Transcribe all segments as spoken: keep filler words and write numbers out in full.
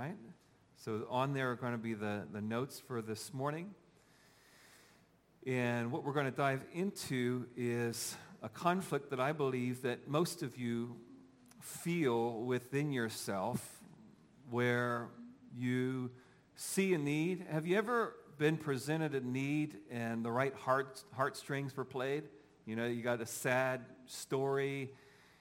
right? So on there are going to be the, the notes for this morning. And what we're going to dive into is a conflict that I believe that most of you feel within yourself, where you see a need. Have you ever been presented a need and the right heart heartstrings were played? You know, you got a sad story,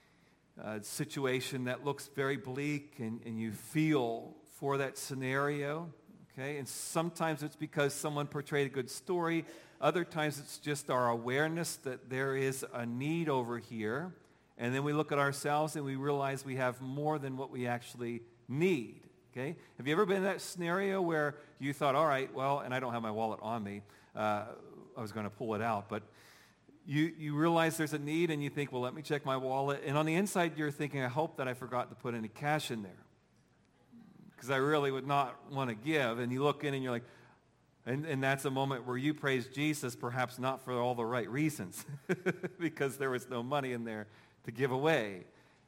a situation that looks very bleak, and, and you feel for that scenario, okay? And sometimes it's because someone portrayed a good story. Other times it's just our awareness that there is a need over here. And then we look at ourselves and we realize we have more than what we actually need, okay? Have you ever been in that scenario where you thought, all right, well, and I don't have my wallet on me. Uh, I was going to pull it out, but you, you realize there's a need and you think, well, let me check my wallet. And on the inside you're thinking, I hope that I forgot to put any cash in there, because I really would not want to give. And you look in and you're like, and, and that's a moment where you praise Jesus, perhaps not for all the right reasons, because there was no money in there to give away.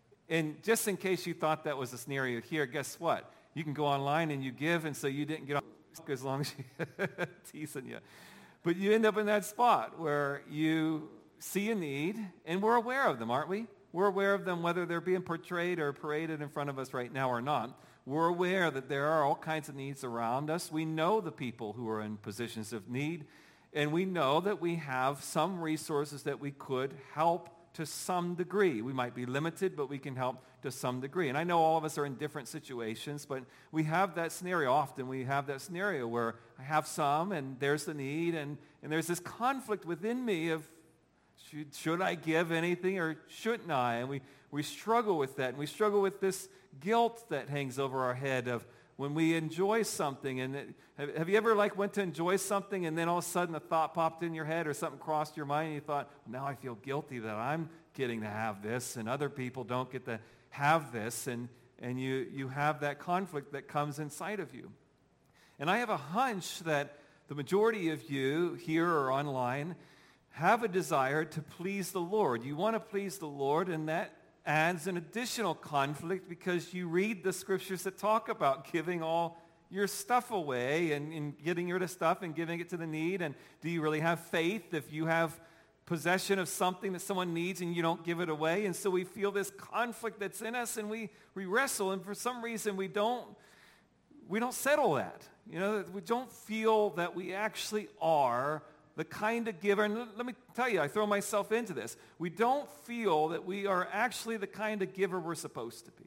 And just in case you thought that was a scenario here, guess what? You can go online and you give, and so you didn't get off as long as you teasing you. But you end up in that spot where you see a need, and we're aware of them, aren't we? We're aware of them whether they're being portrayed or paraded in front of us right now or not. We're aware that there are all kinds of needs around us. We know the people who are in positions of need, and we know that we have some resources that we could help to some degree. We might be limited, but we can help to some degree. And I know all of us are in different situations, but we have that scenario. Often we have that scenario where I have some, and there's the need, and, and there's this conflict within me of, should, should I give anything or shouldn't I? And we, we struggle with that, and we struggle with this guilt that hangs over our head of when we enjoy something. And it, have, have you ever like went to enjoy something and then all of a sudden a thought popped in your head or something crossed your mind and you thought, now I feel guilty that I'm getting to have this and other people don't get to have this, and, and you, you have that conflict that comes inside of you. And I have a hunch that the majority of you here or online have a desire to please the Lord. You want to please the Lord, and that adds an additional conflict because you read the scriptures that talk about giving all your stuff away and, and getting rid of stuff and giving it to the need. And do you really have faith if you have possession of something that someone needs and you don't give it away? And so we feel this conflict that's in us, and we, we wrestle, and for some reason we don't we don't settle that. You know, we don't feel that we actually are the kind of giver. And let me tell you, I throw myself into this. We don't feel that we are actually the kind of giver we're supposed to be.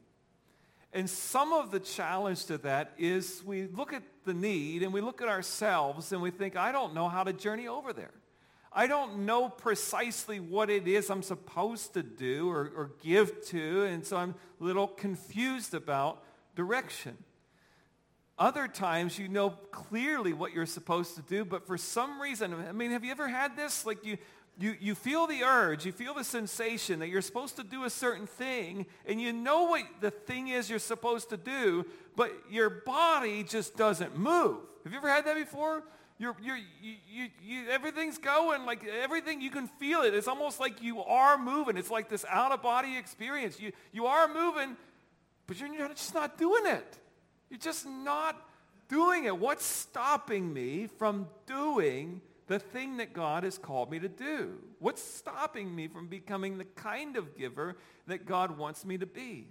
And some of the challenge to that is we look at the need and we look at ourselves and we think, I don't know how to journey over there. I don't know precisely what it is I'm supposed to do or, or give to, and so I'm a little confused about direction. Other times you know clearly what you're supposed to do, but for some reason, I mean, have you ever had this? Like you, you, you feel the urge, you feel the sensation that you're supposed to do a certain thing, and you know what the thing is you're supposed to do, but your body just doesn't move. Have you ever had that before? You're, you're, you, you, you, everything's going, like everything, you can feel it. It's almost like you are moving. It's like this out-of-body experience. You, you are moving, but you're just not doing it. You're just not doing it. What's stopping me from doing the thing that God has called me to do? What's stopping me from becoming the kind of giver that God wants me to be?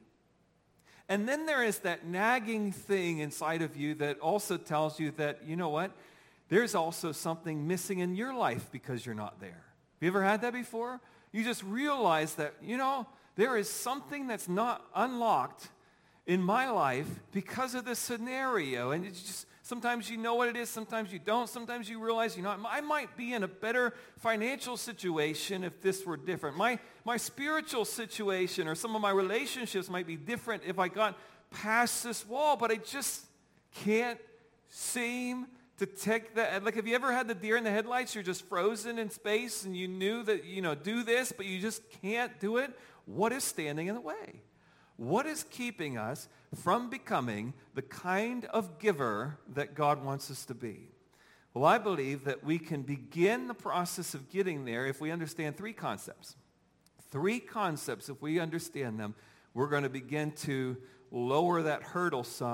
And then there is that nagging thing inside of you that also tells you that, you know what? There's also something missing in your life because you're not there. Have you ever had that before? You just realize that, you know, there is something that's not unlocked in my life because of this scenario. And it's just, sometimes you know what it is, sometimes you don't. Sometimes you realize, you know, I might be in a better financial situation if this were different. My, my spiritual situation or some of my relationships might be different if I got past this wall, but I just can't seem to take that. Like, have you ever had the deer in the headlights? You're just frozen in space and you knew that, you know, do this, but you just can't do it. What is standing in the way? What is keeping us from becoming the kind of giver that God wants us to be? Well, I believe that we can begin the process of getting there if we understand three concepts. Three concepts, if we understand them, we're going to begin to lower that hurdle some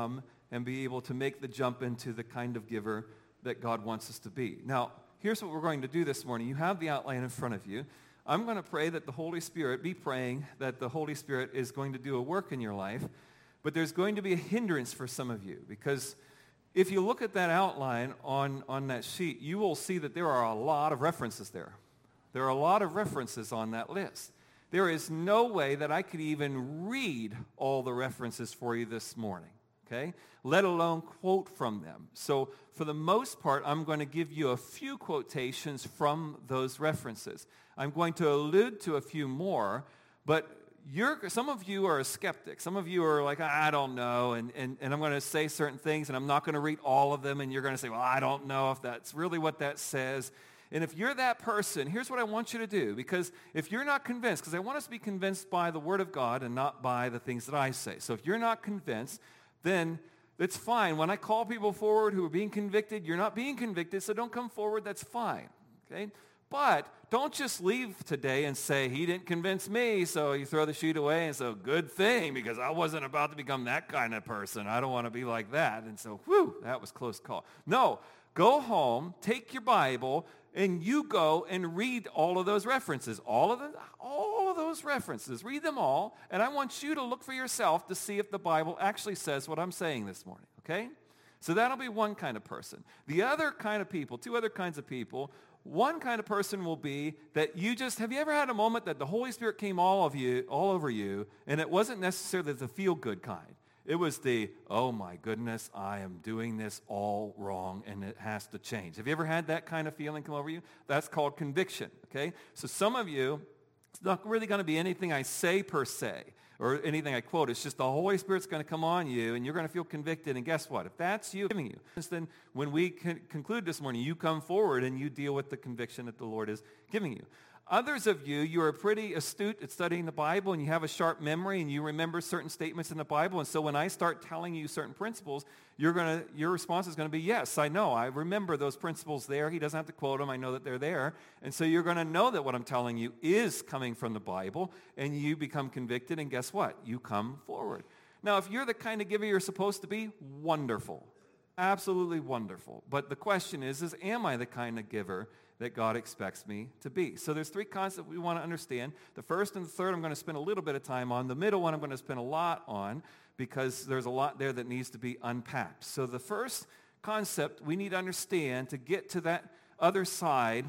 and be able to make the jump into the kind of giver that God wants us to be. Now, here's what we're going to do this morning. You have the outline in front of you. I'm going to pray that the Holy Spirit, be praying that the Holy Spirit is going to do a work in your life, but there's going to be a hindrance for some of you, because if you look at that outline on, on that sheet, you will see that there are a lot of references there. There are a lot of references on that list. There is no way that I could even read all the references for you this morning, okay? Let alone quote from them. So for the most part, I'm going to give you a few quotations from those references. I'm going to allude to a few more, but you're, some of you are a skeptic. Some of you are like, I don't know, and, and, and I'm going to say certain things, and I'm not going to read all of them, and you're going to say, well, I don't know if that's really what that says. And if you're that person, here's what I want you to do, because if you're not convinced, because I want us to be convinced by the Word of God and not by the things that I say. So if you're not convinced, then it's fine. When I call people forward who are being convicted, you're not being convicted, so don't come forward. That's fine, okay? But don't just leave today and say, he didn't convince me, so you throw the sheet away and say, good thing, because I wasn't about to become that kind of person. I don't want to be like that. And so, whew, that was a close call. No, go home, take your Bible, and you go and read all of those references. All of them, all of those references. Read them all, and I want you to look for yourself to see if the Bible actually says what I'm saying this morning, okay? So that'll be one kind of person. The other kind of people, two other kinds of people, one kind of person will be that you just, have you ever had a moment that the Holy Spirit came all of you, all over you, and it wasn't necessarily the feel-good kind. It was the, oh my goodness, I am doing this all wrong, and it has to change. Have you ever had that kind of feeling come over you? That's called conviction, okay? So some of you, it's not really going to be anything I say per se, or anything I quote. It's just the Holy Spirit's going to come on you, and you're going to feel convicted. And guess what? If that's you, giving you, then when we con- conclude this morning, you come forward and you deal with the conviction that the Lord is giving you. Others of you, you are pretty astute at studying the Bible, and you have a sharp memory, and you remember certain statements in the Bible. And so when I start telling you certain principles, you're gonna, your response is going to be, yes, I know. I remember those principles there. He doesn't have to quote them. I know that they're there. And so you're going to know that what I'm telling you is coming from the Bible, and you become convicted, and guess what? You come forward. Now, if you're the kind of giver you're supposed to be, wonderful. Absolutely wonderful. But the question is, is am I the kind of giver that God expects me to be? So there's three concepts we want to understand. The first and the third I'm going to spend a little bit of time on. The middle one I'm going to spend a lot on, because there's a lot there that needs to be unpacked. So the first concept we need to understand to get to that other side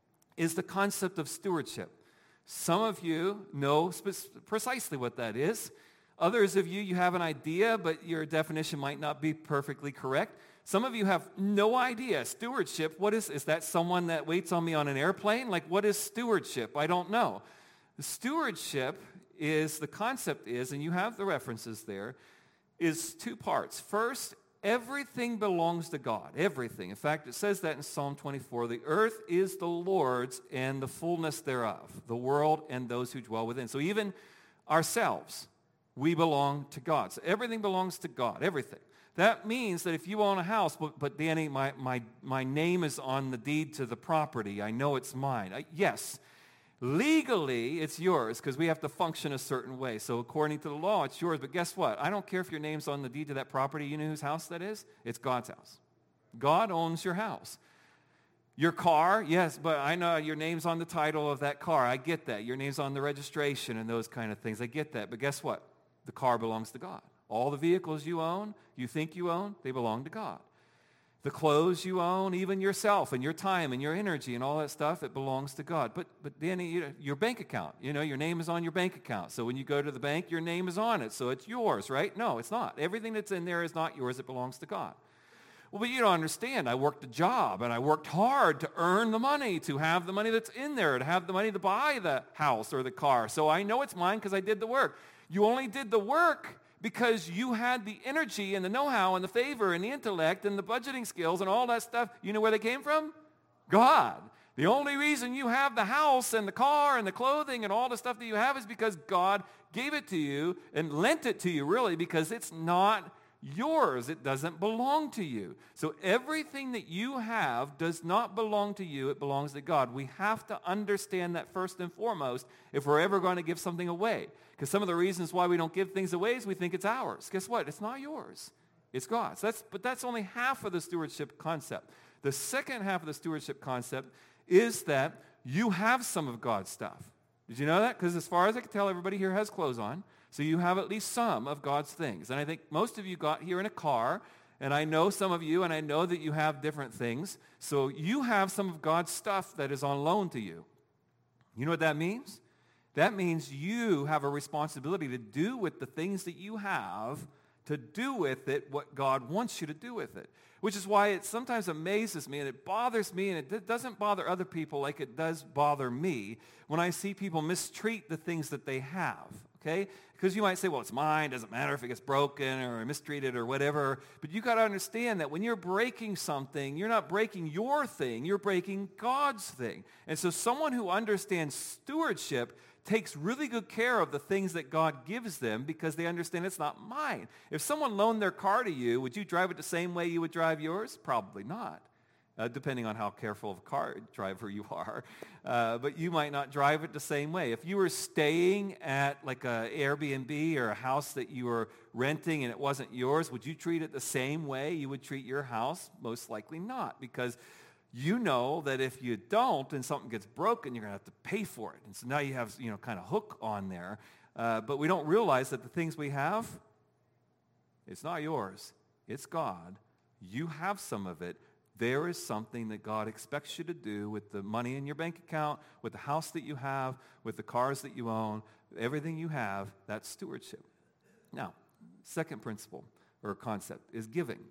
is the concept of stewardship. Some of you know sp- precisely what that is. Others of you, you have an idea, but your definition might not be perfectly correct. Some of you have no idea. Stewardship, what is, is that someone that waits on me on an airplane? Like, what is stewardship? I don't know. The stewardship is, the concept is, and you have the references there, is two parts. First, everything belongs to God. Everything. In fact, it says that in Psalm twenty-four. The earth is the Lord's and the fullness thereof, the world and those who dwell within. So even ourselves, we belong to God. So everything belongs to God. Everything. That means that if you own a house, but, but Danny, my, my, my name is on the deed to the property. I know it's mine. I, yes, legally it's yours because we have to function a certain way. So according to the law, it's yours. But guess what? I don't care if your name's on the deed to that property. You know whose house that is? It's God's house. God owns your house. Your car, yes, but I know your name's on the title of that car. I get that. Your name's on the registration and those kind of things. I get that. But guess what? The car belongs to God. All the vehicles you own, you think you own, they belong to God. The clothes you own, even yourself and your time and your energy and all that stuff, it belongs to God. But but then you know, your bank account, you know, your name is on your bank account. So when you go to the bank, your name is on it. So it's yours, right? No, it's not. Everything that's in there is not yours. It belongs to God. Well, but you don't understand. I worked a job, and I worked hard to earn the money, to have the money that's in there, to have the money to buy the house or the car. So I know it's mine because I did the work. You only did the work because you had the energy and the know-how and the favor and the intellect and the budgeting skills and all that stuff. You know where they came from? God. The only reason you have the house and the car and the clothing and all the stuff that you have is because God gave it to you and lent it to you, really, because it's not yours. It doesn't belong to you. So everything that you have does not belong to you. It belongs to God. We have to understand that first and foremost if we're ever going to give something away. Because some of the reasons why we don't give things away is we think it's ours. Guess what? It's not yours. It's God's. That's, but that's only half of the stewardship concept. The second half of the stewardship concept is that you have some of God's stuff. Did you know that? Because as far as I can tell, everybody here has clothes on. So you have at least some of God's things. And I think most of you got here in a car, and I know some of you, and I know that you have different things. So you have some of God's stuff that is on loan to you. You know what that means? That means you have a responsibility to do with the things that you have, to do with it what God wants you to do with it. Which is why it sometimes amazes me and it bothers me, and it doesn't bother other people like it does bother me when I see people mistreat the things that they have. Okay? Because you might say, well, it's mine, doesn't matter if it gets broken or mistreated or whatever. But you got to understand that when you're breaking something, you're not breaking your thing, you're breaking God's thing. And so someone who understands stewardship takes really good care of the things that God gives them because they understand it's not mine. If someone loaned their car to you, would you drive it the same way you would drive yours? Probably not. Uh, depending on how careful of a car driver you are. Uh, but you might not drive it the same way. If you were staying at like an Airbnb or a house that you were renting and it wasn't yours, would you treat it the same way you would treat your house? Most likely not, because you know that if you don't and something gets broken, you're going to have to pay for it. And so now you have, you know, kind of hook on there. Uh, but we don't realize that the things we have, it's not yours. It's God. You have some of it. There is something that God expects you to do with the money in your bank account, with the house that you have, with the cars that you own, everything you have. That's stewardship. Now, second principle or concept is giving.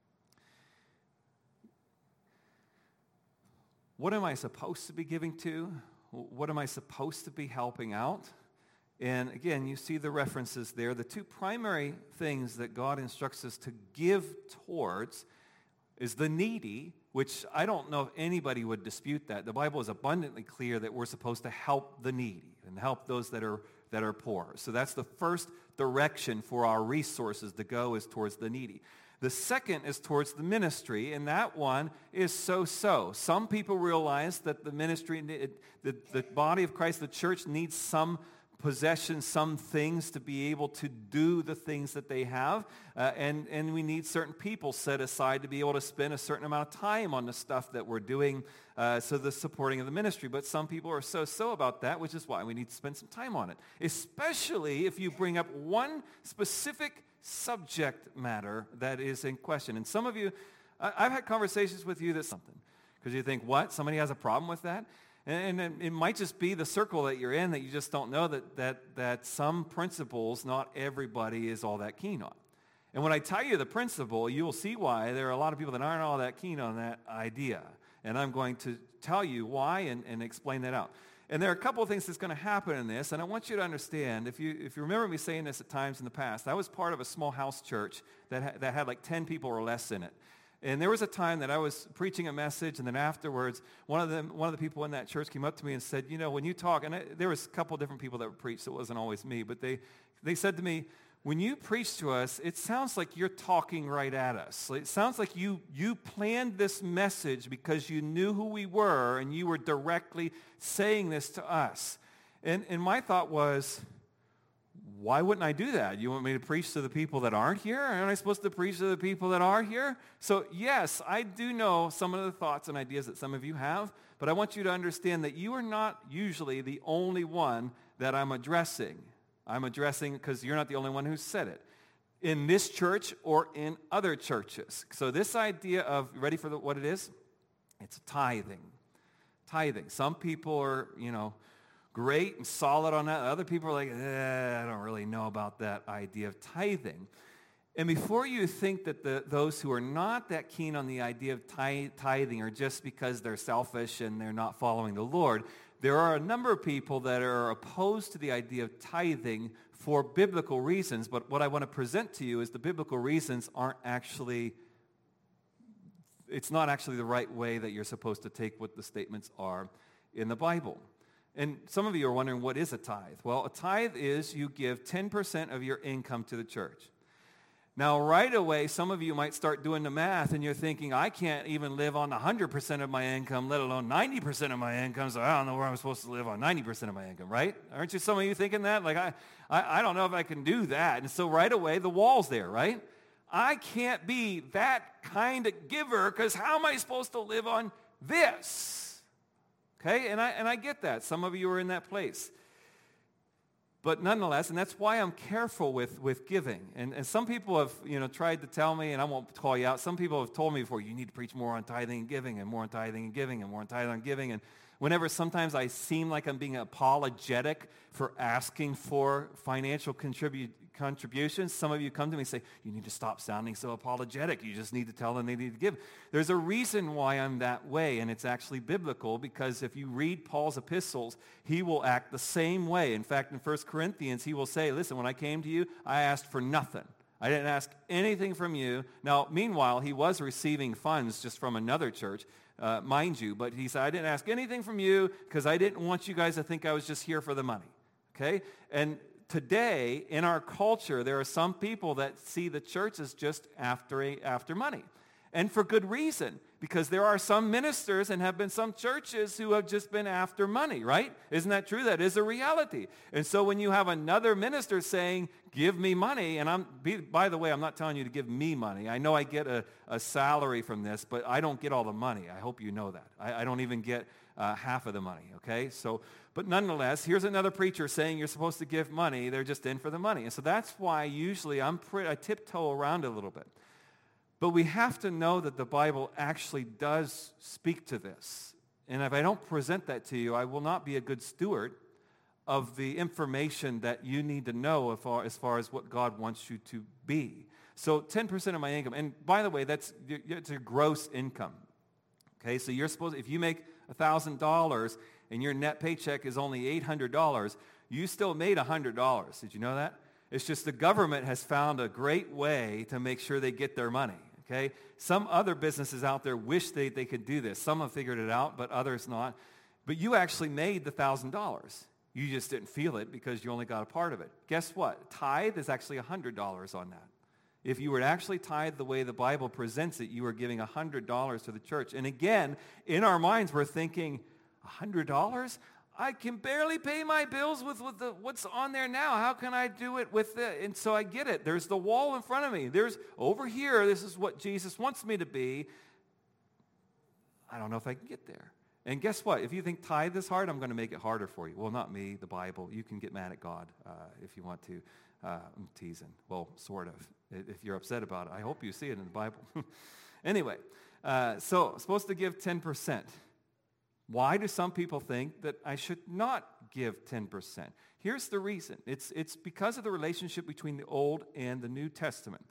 What am I supposed to be giving to? What am I supposed to be helping out? And again, you see the references there. The two primary things that God instructs us to give towards is the needy, which I don't know if anybody would dispute that. The Bible is abundantly clear that we're supposed to help the needy and help those that are that are poor. So that's the first direction for our resources to go, is towards the needy. The second is towards the ministry, and that one is so-so. Some people realize that the ministry, the, the body of Christ, the church, needs some possessions, some things to be able to do the things that they have. Uh, and, and we need certain people set aside to be able to spend a certain amount of time on the stuff that we're doing, uh, so the supporting of the ministry. But some people are so-so about that, which is why we need to spend some time on it. Especially if you bring up one specific subject matter that is in question. And some of you, I, I've had conversations with you that's something. Because you think, what? Somebody has a problem with that? And it might just be the circle that you're in that you just don't know that, that, that some principles not everybody is all that keen on. And when I tell you the principle, you will see why there are a lot of people that aren't all that keen on that idea. And I'm going to tell you why and, and explain that out. And there are a couple of things that's going to happen in this, and I want you to understand, if you if you remember me saying this at times in the past, I was part of a small house church that, ha- that had like ten people or less in it. And there was a time that I was preaching a message, and then afterwards, one of them, one of the people in that church came up to me and said, you know, when you talk, and I, there was a couple different people that would preach, so it wasn't always me, but they, they said to me, when you preach to us, it sounds like you're talking right at us. It sounds like you, you planned this message because you knew who we were, and you were directly saying this to us. And, and my thought was, why wouldn't I do that? You want me to preach to the people that aren't here? Aren't I supposed to preach to the people that are here? So yes, I do know some of the thoughts and ideas that some of you have, but I want you to understand that you are not usually the only one that I'm addressing. I'm addressing because you're not the only one who said it. In this church or in other churches. So this idea of, ready for the, what it is? It's tithing. Tithing. Some people are, you know, great and solid on that. Other people are like, eh, I don't really know about that idea of tithing. And before you think that the, those who are not that keen on the idea of tithing are just because they're selfish and they're not following the Lord, there are a number of people that are opposed to the idea of tithing for biblical reasons. But what I want to present to you is the biblical reasons aren't actually, it's not actually the right way that you're supposed to take what the statements are in the Bible. And some of you are wondering, what is a tithe? Well, a tithe is you give ten percent of your income to the church. Now, right away, some of you might start doing the math, and you're thinking, I can't even live on one hundred percent of my income, let alone ninety percent of my income, so I don't know where I'm supposed to live on ninety percent of my income, right? Aren't you, some of you thinking that? Like, I, I, I don't know if I can do that. And so right away, the wall's there, right? I can't be that kind of giver because how am I supposed to live on this? Okay, and I, and I get that. Some of you are in that place. But nonetheless, and that's why I'm careful with, with giving. And, and some people have, you know, tried to tell me, and I won't call you out, some people have told me before, you need to preach more on tithing and giving, and more on tithing and giving, and more on tithing and giving. And whenever sometimes I seem like I'm being apologetic for asking for financial contribute, contributions, some of you come to me and say, you need to stop sounding so apologetic. You just need to tell them they need to give. There's a reason why I'm that way, and it's actually biblical, because if you read Paul's epistles, he will act the same way. In fact, in First Corinthians, he will say, listen, when I came to you, I asked for nothing. I didn't ask anything from you. Now, meanwhile, he was receiving funds just from another church, uh, mind you, but he said, I didn't ask anything from you because I didn't want you guys to think I was just here for the money. Okay? And today, in our culture, there are some people that see the church as just after, after money. And for good reason, because there are some ministers and have been some churches who have just been after money, right? Isn't that true? That is a reality. And so when you have another minister saying, give me money, and I'm, by the way, I'm not telling you to give me money. I know I get a, a salary from this, but I don't get all the money. I hope you know that. I, I don't even get uh, half of the money, okay? So, but nonetheless, here's another preacher saying you're supposed to give money. They're just in for the money. And so that's why usually I'm pretty, I tiptoe around a little bit. But we have to know that the Bible actually does speak to this. And if I don't present that to you, I will not be a good steward of the information that you need to know as far as, far as what God wants you to be. So ten percent of my income, and by the way, that's it's a gross income. Okay, so you're supposed, if you make one thousand dollars and your net paycheck is only eight hundred dollars, you still made one hundred dollars. Did you know that? It's just the government has found a great way to make sure they get their money. Okay? Some other businesses out there wish they, they could do this. Some have figured it out, but others not. But you actually made the one thousand dollars. You just didn't feel it because you only got a part of it. Guess what? Tithe is actually one hundred dollars on that. If you were to actually tithe the way the Bible presents it, you are giving one hundred dollars to the church. And again, in our minds, we're thinking, one hundred dollars? I can barely pay my bills with, with the, what's on there now. How can I do it with it? And so I get it. There's the wall in front of me. There's over here, this is what Jesus wants me to be. I don't know if I can get there. And guess what? If you think tithe is hard, I'm going to make it harder for you. Well, not me, the Bible. You can get mad at God uh, if you want to. Uh, I'm teasing. Well, sort of. If you're upset about it, I hope you see it in the Bible. Anyway, uh, so I'm supposed to give ten percent. Why do some people think that I should not give ten percent? Here's the reason. It's, it's because of the relationship between the Old and the New Testament.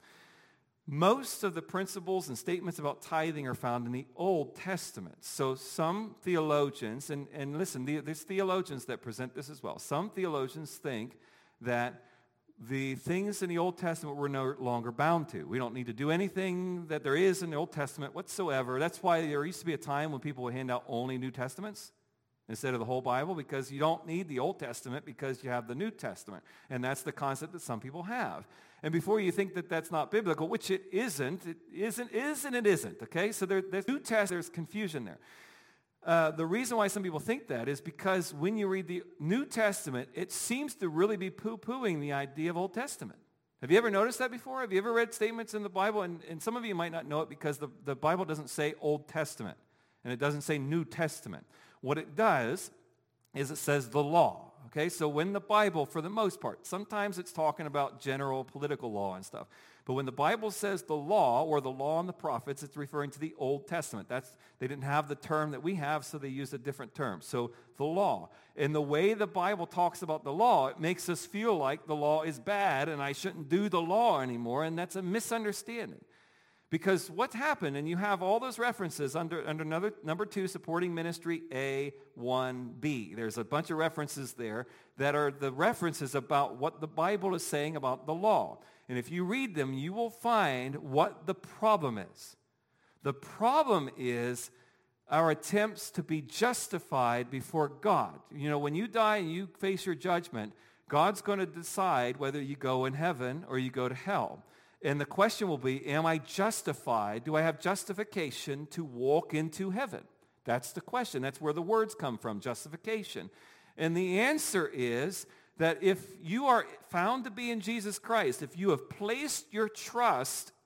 Most of the principles and statements about tithing are found in the Old Testament. So some theologians, and, and listen, there's theologians that present this as well. Some theologians think that the things in the Old Testament we're no longer bound to. We don't need to do anything that there is in the Old Testament whatsoever. That's why there used to be a time when people would hand out only New Testaments instead of the whole Bible, because you don't need the Old Testament because you have the New Testament. And that's the concept that some people have. And before you think that that's not biblical, which it isn't, it isn't, is and it isn't, okay? So there, there's New Testament, there's confusion there. Uh, the reason why some people think that is because when you read the New Testament, it seems to really be poo-pooing the idea of Old Testament. Have you ever noticed that before? Have you ever read statements in the Bible? And, and some of you might not know it because the, the Bible doesn't say Old Testament, and it doesn't say New Testament. What it does is it says the law. Okay, so when the Bible, for the most part, sometimes it's talking about general political law and stuff. But when the Bible says the law or the law and the prophets, it's referring to the Old Testament. That's, they didn't have the term that we have, so they used a different term. So the law. And the way the Bible talks about the law, it makes us feel like the law is bad and I shouldn't do the law anymore, and that's a misunderstanding. Because what's happened, and you have all those references under, under another, number two, supporting ministry A one B. There's a bunch of references there that are the references about what the Bible is saying about the law. And if you read them, you will find what the problem is. The problem is our attempts to be justified before God. You know, when you die and you face your judgment, God's going to decide whether you go in heaven or you go to hell. And the question will be, am I justified? Do I have justification to walk into heaven? That's the question. That's where the words come from, justification. And the answer is that if you are found to be in Jesus Christ, if you have placed your trust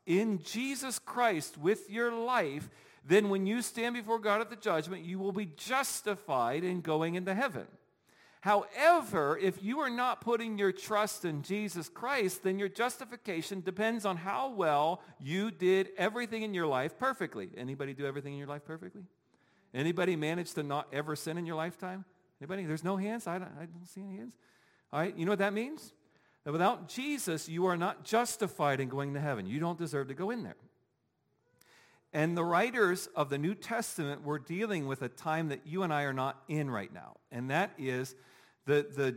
in Jesus Christ with your life, then when you stand before God at the judgment, you will be justified in going into heaven. However, if you are not putting your trust in Jesus Christ, then your justification depends on how well you did everything in your life perfectly. Anybody do everything in your life perfectly? Anybody manage to not ever sin in your lifetime? Anybody? There's no hands? I don't, I don't see any hands. All right, you know what that means? That without Jesus, you are not justified in going to heaven. You don't deserve to go in there. And the writers of the New Testament were dealing with a time that you and I are not in right now. And that is the, the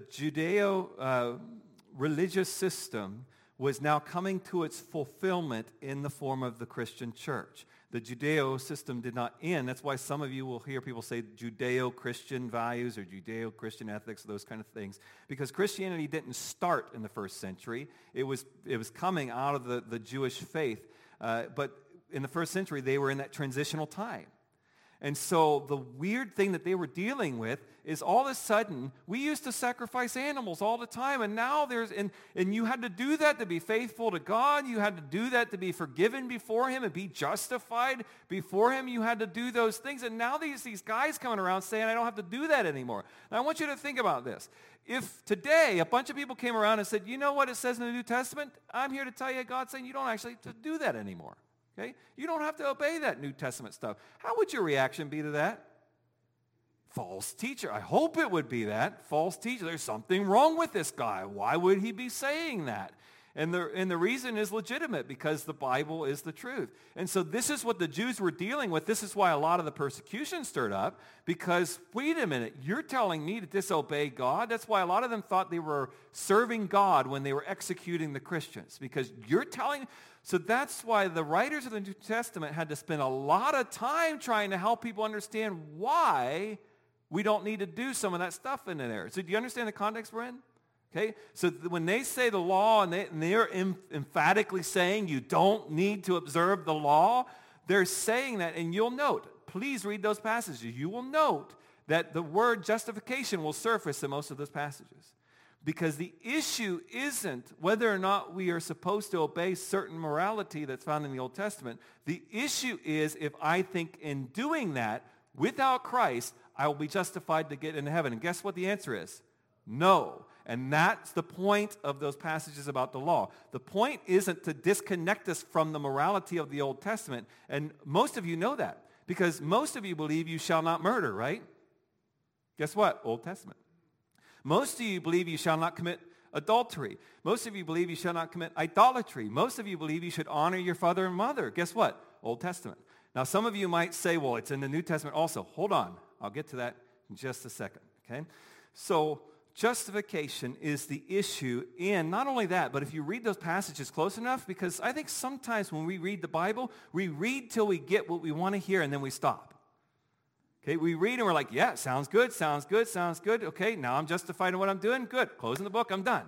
Judeo-religious uh, system was now coming to its fulfillment in the form of the Christian church. The Judeo system did not end. That's why some of you will hear people say Judeo-Christian values or Judeo-Christian ethics, those kind of things. Because Christianity didn't start in the first century. It was, it was coming out of the, the Jewish faith. Uh, but in the first century, they were in that transitional time. And so the weird thing that they were dealing with is all of a sudden, we used to sacrifice animals all the time, and now there's, and, and you had to do that to be faithful to God. You had to do that to be forgiven before Him and be justified before Him. You had to do those things, and now these, these guys coming around saying, I don't have to do that anymore. Now, I want you to think about this. If today a bunch of people came around and said, you know what it says in the New Testament? I'm here to tell you, God's saying you don't actually have to do that anymore. Okay? You don't have to obey that New Testament stuff. How would your reaction be to that? False teacher. I hope it would be that. False teacher. There's something wrong with this guy. Why would he be saying that? And the, and the reason is legitimate, because the Bible is the truth. And so this is what the Jews were dealing with. This is why a lot of the persecution stirred up, because, wait a minute, you're telling me to disobey God? That's why a lot of them thought they were serving God when they were executing the Christians, because you're telling... So that's why the writers of the New Testament had to spend a lot of time trying to help people understand why we don't need to do some of that stuff in there. So do you understand the context we're in? Okay, so th- when they say the law, and, they, and they're em- emphatically saying you don't need to observe the law, they're saying that, and you'll note, please read those passages. You will note that the word justification will surface in most of those passages. Because the issue isn't whether or not we are supposed to obey certain morality that's found in the Old Testament. The issue is if I think in doing that without Christ, I will be justified to get into heaven. And guess what the answer is? No. And that's the point of those passages about the law. The point isn't to disconnect us from the morality of the Old Testament. And most of you know that, because most of you believe you shall not murder, right? Guess what? Old Testament. Most of you believe you shall not commit adultery. Most of you believe you shall not commit idolatry. Most of you believe you should honor your father and mother. Guess what? Old Testament. Now, some of you might say, well, it's in the New Testament also. Hold on. I'll get to that in just a second, okay? So justification is the issue, and not only that, but if you read those passages close enough, because I think sometimes when we read the Bible, we read till we get what we want to hear, and then we stop. Okay, we read and we're like, yeah, sounds good, sounds good, sounds good. Okay, now I'm justified in what I'm doing. Good. Closing the book, I'm done.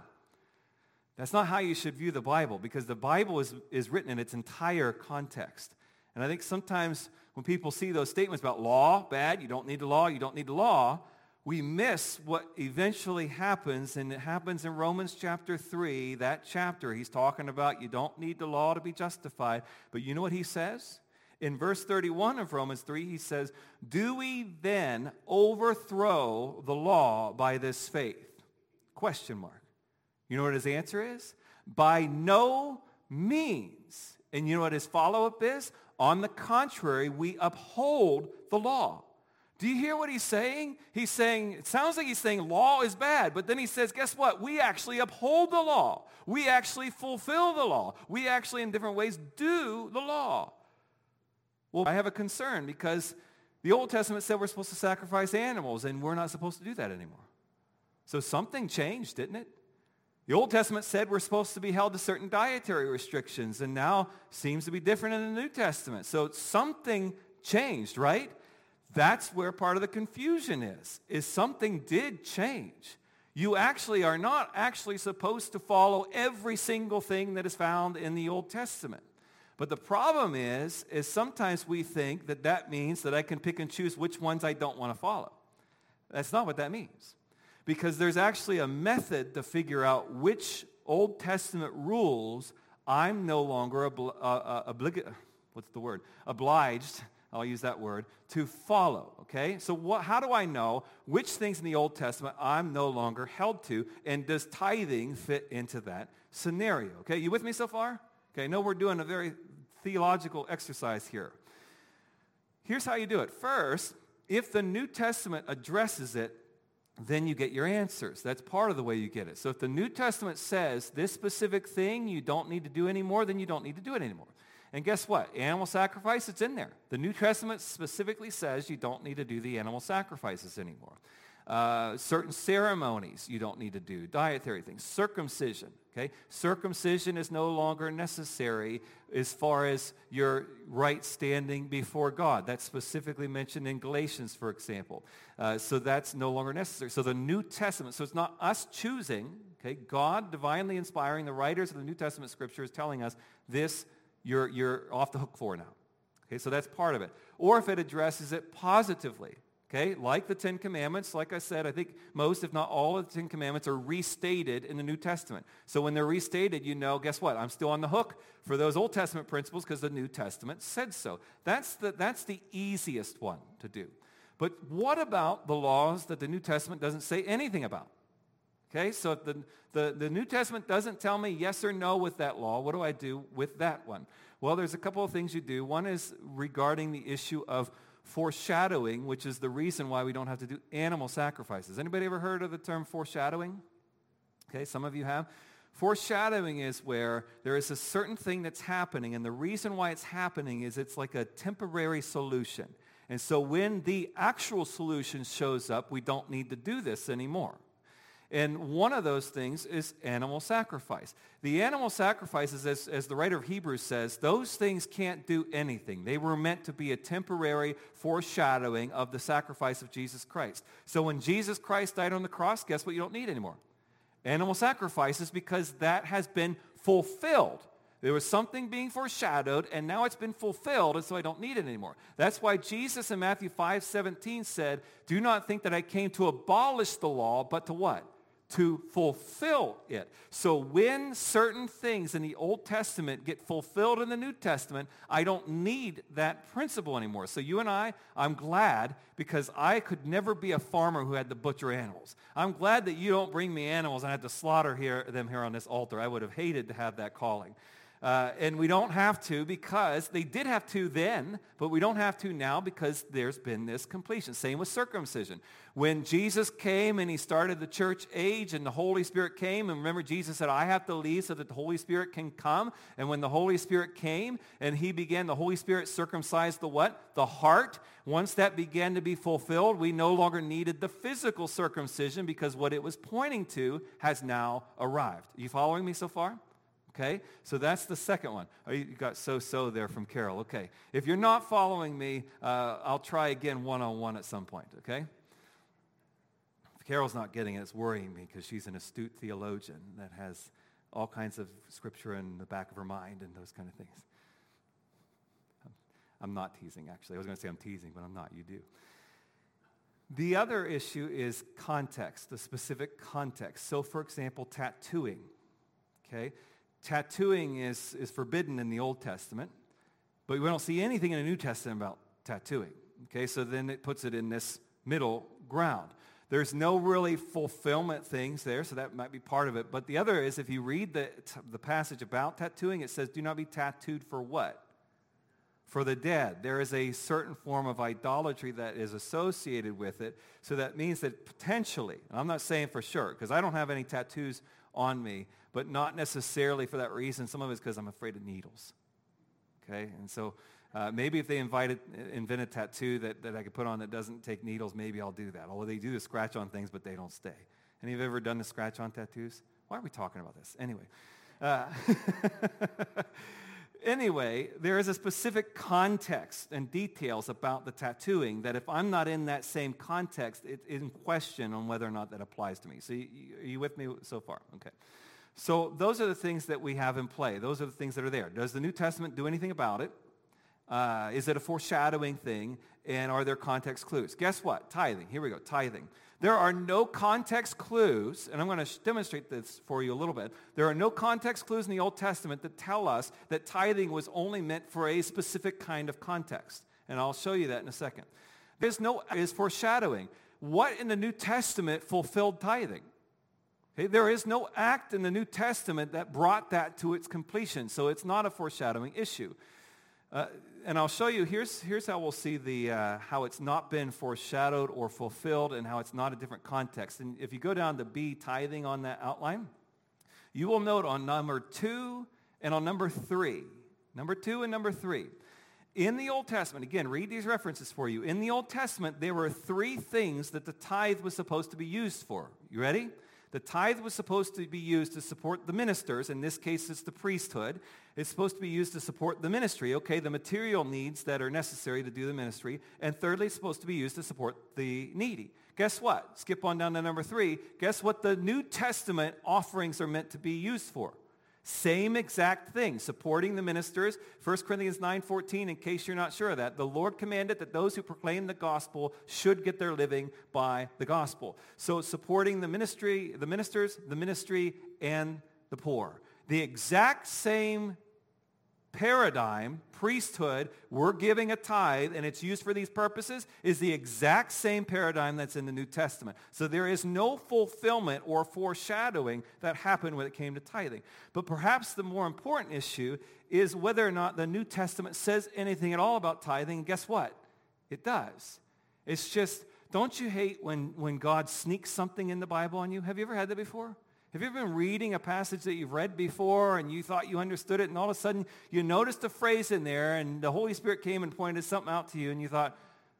That's not how you should view the Bible, because the Bible is, is written in its entire context. And I think sometimes when people see those statements about law, bad, you don't need the law, you don't need the law, we miss what eventually happens, and it happens in Romans chapter three, that chapter. He's talking about you don't need the law to be justified. But you know what he says? In verse thirty-one of Romans three, he says, do we then overthrow the law by this faith? Question mark. You know what his answer is? By no means. And you know what his follow-up is? On the contrary, we uphold the law. Do you hear what he's saying? He's saying, it sounds like he's saying law is bad, but then he says, guess what? We actually uphold the law. We actually fulfill the law. We actually, in different ways, do the law. Well, I have a concern, because the Old Testament said we're supposed to sacrifice animals, and we're not supposed to do that anymore. So something changed, didn't it? The Old Testament said we're supposed to be held to certain dietary restrictions, and now seems to be different in the New Testament. So something changed, right? That's where part of the confusion is, is something did change. You actually are not actually supposed to follow every single thing that is found in the Old Testament. But the problem is, is sometimes we think that that means that I can pick and choose which ones I don't want to follow. That's not what that means. Because there's actually a method to figure out which Old Testament rules I'm no longer obli- uh, uh, oblig- what's the word? obliged, I'll use that word, to follow, okay? So what, how do I know which things in the Old Testament I'm no longer held to, and does tithing fit into that scenario? Okay, you with me so far? Okay, I know we're doing a very theological exercise here. Here's how you do it. First, if the New Testament addresses it, then you get your answers. That's part of the way you get it. So if the New Testament says this specific thing you don't need to do anymore, then you don't need to do it anymore. And guess what? Animal sacrifice, it's in there. The New Testament specifically says you don't need to do the animal sacrifices anymore. Uh, certain ceremonies you don't need to do, dietary things. Circumcision, okay? Circumcision is no longer necessary as far as your right standing before God. That's specifically mentioned in Galatians, for example. Uh, so that's no longer necessary. So the New Testament, so it's not us choosing, okay? God divinely inspiring the writers of the New Testament scripture is telling us this you're, you're off the hook for now. Okay, so that's part of it. Or if it addresses it positively, okay, like the Ten Commandments, like I said, I think most, if not all of the Ten Commandments are restated in the New Testament. So when they're restated, you know, guess what? I'm still on the hook for those Old Testament principles because the New Testament said so. That's the, that's the easiest one to do. But what about the laws that the New Testament doesn't say anything about? Okay, so if the, the, the New Testament doesn't tell me yes or no with that law, what do I do with that one? Well, there's a couple of things you do. One is regarding the issue of foreshadowing, which is the reason why we don't have to do animal sacrifices. Anybody ever heard of the term foreshadowing? Okay, some of you have. Foreshadowing is where there is a certain thing that's happening, and the reason why it's happening is it's like a temporary solution. And so when the actual solution shows up, we don't need to do this anymore. And one of those things is animal sacrifice. The animal sacrifices, as, as the writer of Hebrews says, those things can't do anything. They were meant to be a temporary foreshadowing of the sacrifice of Jesus Christ. So when Jesus Christ died on the cross, guess what you don't need anymore? Animal sacrifices, because that has been fulfilled. There was something being foreshadowed, and now it's been fulfilled, and so I don't need it anymore. That's why Jesus in Matthew five seventeen said, do not think that I came to abolish the law, but to what? To fulfill it. So when certain things in the Old Testament get fulfilled in the New Testament, I don't need that principle anymore. So you and I, I'm glad, because I could never be a farmer who had to butcher animals. I'm glad that you don't bring me animals and I have to slaughter here, them here on this altar. I would have hated to have that calling. Uh, and we don't have to, because they did have to then, but we don't have to now because there's been this completion. Same with circumcision. When Jesus came and he started the church age and the Holy Spirit came, and remember Jesus said, I have to leave so that the Holy Spirit can come. And when the Holy Spirit came and he began, the Holy Spirit circumcised the what? The heart. Once that began to be fulfilled, we no longer needed the physical circumcision because what it was pointing to has now arrived. Are you following me so far? Okay, so that's the second one. Oh, you got so-so there from Carol. Okay, if you're not following me, uh, I'll try again one-on-one at some point, okay? If Carol's not getting it, it's worrying me because she's an astute theologian that has all kinds of scripture in the back of her mind and those kind of things. I'm not teasing, actually. I was going to say I'm teasing, but I'm not. You do. The other issue is context, the specific context. So, for example, tattooing, okay? Tattooing is, is forbidden in the Old Testament, but we don't see anything in the New Testament about tattooing. Okay, so then it puts it in this middle ground. There's no really fulfillment things there, so that might be part of it. But the other is, if you read the, the passage about tattooing, it says, do not be tattooed for what? For the dead. There is a certain form of idolatry that is associated with it, so that means that potentially, and I'm not saying for sure, because I don't have any tattoos on me, but not necessarily for that reason. Some of it's because I'm afraid of needles. Okay, and so uh, maybe if they invited, invent a tattoo that, that I could put on that doesn't take needles, maybe I'll do that. Although they do the scratch on things, but they don't stay. Any of you ever done the scratch on tattoos? Why are we talking about this? Anyway. Uh, Anyway, there is a specific context and details about the tattooing that if I'm not in that same context, it's in question on whether or not that applies to me. So you, are you with me so far? Okay. So those are the things that we have in play. Those are the things that are there. Does the New Testament do anything about it? Uh, is it a foreshadowing thing? And are there context clues? Guess what? Tithing. Here we go. Tithing. There are no context clues, and I'm going to sh- demonstrate this for you a little bit. There are no context clues in the Old Testament that tell us that tithing was only meant for a specific kind of context. And I'll show you that in a second. There's no is foreshadowing. What in the New Testament fulfilled tithing? Okay, there is no act in the New Testament that brought that to its completion, so it's not a foreshadowing issue. Uh, and I'll show you, here's, here's how we'll see the, uh, how it's not been foreshadowed or fulfilled and how it's not a different context. And if you go down to B, tithing on that outline, you will note on number two and on number three, number two and number three, in the Old Testament, again, read these references for you. In the Old Testament, there were three things that the tithe was supposed to be used for. You ready? The tithe was supposed to be used to support the ministers. In this case, it's the priesthood. It's supposed to be used to support the ministry, okay, the material needs that are necessary to do the ministry. And thirdly, it's supposed to be used to support the needy. Guess what? Skip on down to number three. Guess what the New Testament offerings are meant to be used for? Same exact thing, supporting the ministers. First Corinthians nine fourteen, in case you're not sure of that, the Lord commanded that those who proclaim the gospel should get their living by the gospel. So supporting the ministry, the ministers, the ministry, and the poor. The exact same paradigm, priesthood, we're giving a tithe, and it's used for these purposes, is the exact same paradigm that's in the New Testament. So there is no fulfillment or foreshadowing that happened when it came to tithing. But perhaps the more important issue is whether or not the New Testament says anything at all about tithing. And guess what? It does. It's just, don't you hate when, when God sneaks something in the Bible on you? Have you ever had that before? Have you ever been reading a passage that you've read before and you thought you understood it, and all of a sudden you noticed a phrase in there and the Holy Spirit came and pointed something out to you and you thought,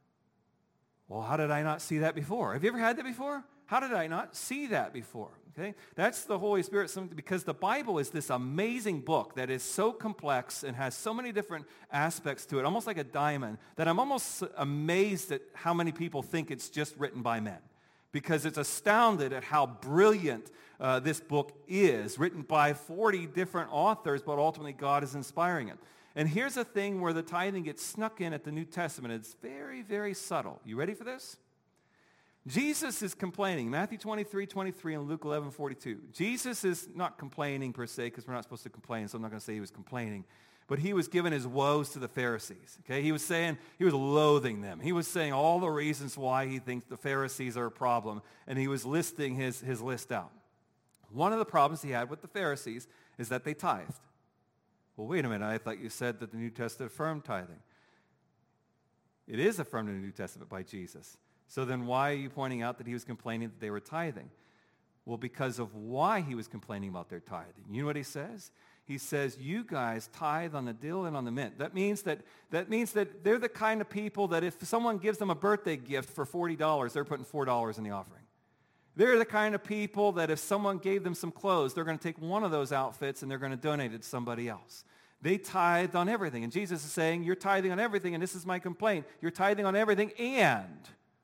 well, how did I not see that before? Have you ever had that before? How did I not see that before? Okay, that's the Holy Spirit, because the Bible is this amazing book that is so complex and has so many different aspects to it, almost like a diamond, that I'm almost amazed at how many people think it's just written by men. Because it's astounded at how brilliant uh, this book is, written by forty different authors, but ultimately God is inspiring it. And here's a thing where the tithing gets snuck in at the New Testament. It's very, very subtle. You ready for this? Jesus is complaining. Matthew twenty-three, twenty-three and Luke eleven, forty-two. Jesus is not complaining per se, because we're not supposed to complain, so I'm not going to say he was complaining. But he was giving his woes to the Pharisees. Okay, he was saying, he was loathing them. He was saying all the reasons why he thinks the Pharisees are a problem, and he was listing his, his list out. One of the problems he had with the Pharisees is that they tithed. Well, wait a minute, I thought you said that the New Testament affirmed tithing. It is affirmed in the New Testament by Jesus. So then why are you pointing out that he was complaining that they were tithing? Well, because of why he was complaining about their tithing. You know what he says? He says, you guys tithe on the dill and on the mint. That means that, that means that they're the kind of people that if someone gives them a birthday gift for forty dollars, they're putting four dollars in the offering. They're the kind of people that if someone gave them some clothes, they're going to take one of those outfits and they're going to donate it to somebody else. They tithed on everything. And Jesus is saying, you're tithing on everything, and this is my complaint. You're tithing on everything, and,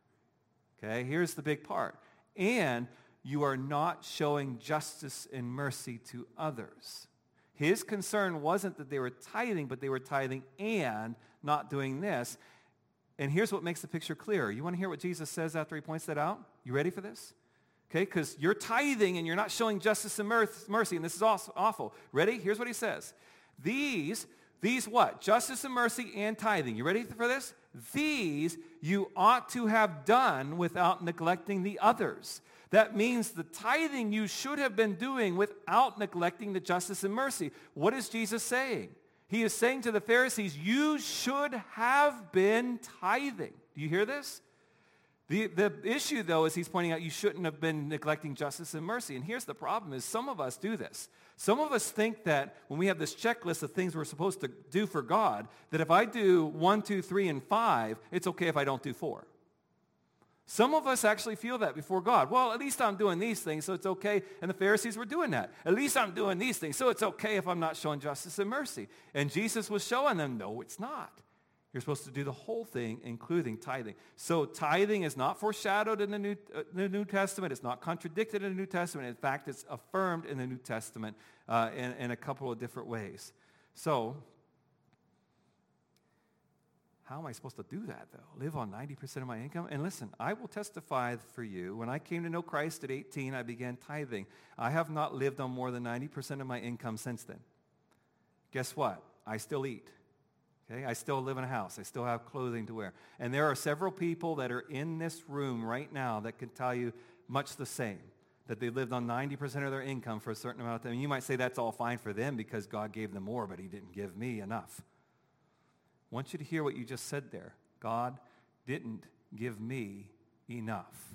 okay, here's the big part, and you are not showing justice and mercy to others. His concern wasn't that they were tithing, but they were tithing and not doing this. And here's what makes the picture clearer. You want to hear what Jesus says after he points that out? You ready for this? Okay, because you're tithing and you're not showing justice and mercy, and this is awful. Ready? Here's what he says. These, these what? Justice and mercy and tithing. You ready for this? These you ought to have done without neglecting the others. That means the tithing you should have been doing without neglecting the justice and mercy. What is Jesus saying? He is saying to the Pharisees, you should have been tithing. Do you hear this? The, the issue, though, is he's pointing out you shouldn't have been neglecting justice and mercy. And here's the problem is some of us do this. Some of us think that when we have this checklist of things we're supposed to do for God, that if I do one, two, three, and five, it's okay if I don't do four. Some of us actually feel that before God. Well, at least I'm doing these things, so it's okay. And the Pharisees were doing that. At least I'm doing these things, so it's okay if I'm not showing justice and mercy. And Jesus was showing them, no, it's not. You're supposed to do the whole thing, including tithing. So tithing is not foreshadowed in the New, uh, the New Testament. It's not contradicted in the New Testament. In fact, it's affirmed in the New Testament uh, in, in a couple of different ways. So how am I supposed to do that, though? Live on ninety percent of my income? And listen, I will testify for you. When I came to know Christ at eighteen, I began tithing. I have not lived on more than ninety percent of my income since then. Guess what? I still eat. Okay? I still live in a house. I still have clothing to wear. And there are several people that are in this room right now that can tell you much the same, that they lived on ninety percent of their income for a certain amount of time. And you might say that's all fine for them because God gave them more, but he didn't give me enough. I want you to hear what you just said there. God didn't give me enough.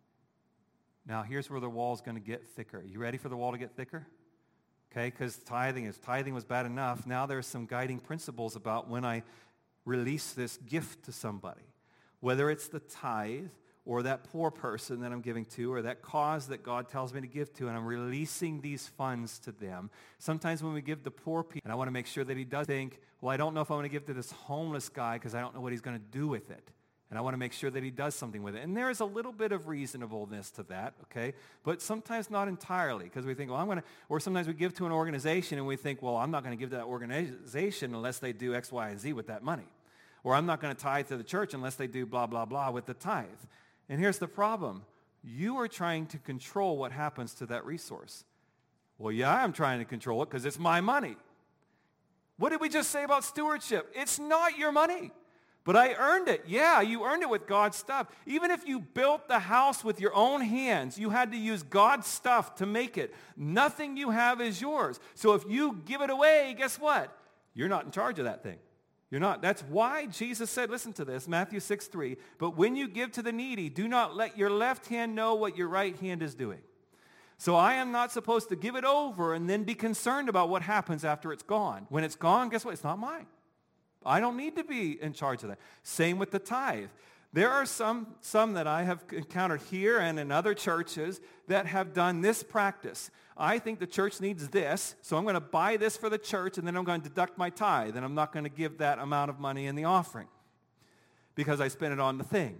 Now, here's where the wall's going to get thicker. You ready for the wall to get thicker? Okay, because tithing is tithing was bad enough. Now there's some guiding principles about when I release this gift to somebody. Whether it's the tithe or that poor person that I'm giving to or that cause that God tells me to give to, and I'm releasing these funds to them. Sometimes when we give to poor people, and I want to make sure that he does think, well, I don't know if I want to give to this homeless guy because I don't know what he's going to do with it. And I want to make sure that he does something with it. And there is a little bit of reasonableness to that, okay? But sometimes not entirely, because we think, well, I'm going to, or sometimes we give to an organization and we think, well, I'm not going to give to that organization unless they do X, Y, and Z with that money. Or I'm not going to tithe to the church unless they do blah, blah, blah with the tithe. And here's the problem. You are trying to control what happens to that resource. Well, yeah, I'm trying to control it because it's my money. What did we just say about stewardship? It's not your money. But I earned it. Yeah, you earned it with God's stuff. Even if you built the house with your own hands, you had to use God's stuff to make it. Nothing you have is yours. So if you give it away, guess what? You're not in charge of that thing. You're not. That's why Jesus said, listen to this, Matthew six three, but when you give to the needy, do not let your left hand know what your right hand is doing. So I am not supposed to give it over and then be concerned about what happens after it's gone. When it's gone, guess what? It's not mine. I don't need to be in charge of that. Same with the tithe. There are some, some that I have encountered here and in other churches that have done this practice. I think the church needs this, so I'm going to buy this for the church, and then I'm going to deduct my tithe, and I'm not going to give that amount of money in the offering because I spent it on the thing.